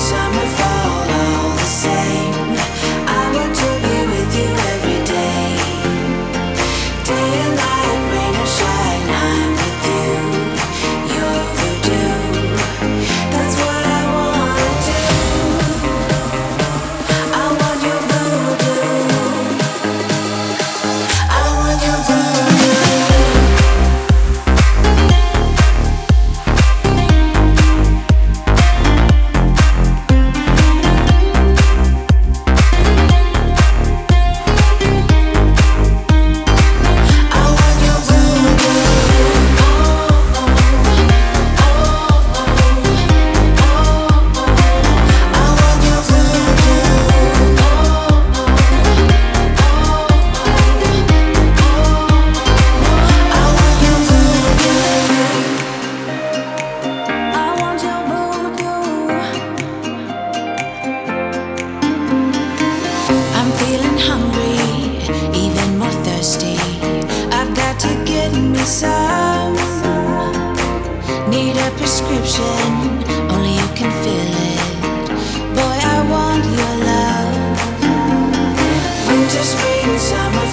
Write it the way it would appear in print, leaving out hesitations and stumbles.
summer, fall, all the same. I want to be with you every day. Day and night, rain or shine, I'm with you. Your voodoo, that's what I wanna do. I want your voodoo. I want your voodoo. I'm feeling hungry, even more thirsty. I've got to get me some. Need a prescription, only you can fill it. Boy, I want your love. Winter, spring, summer.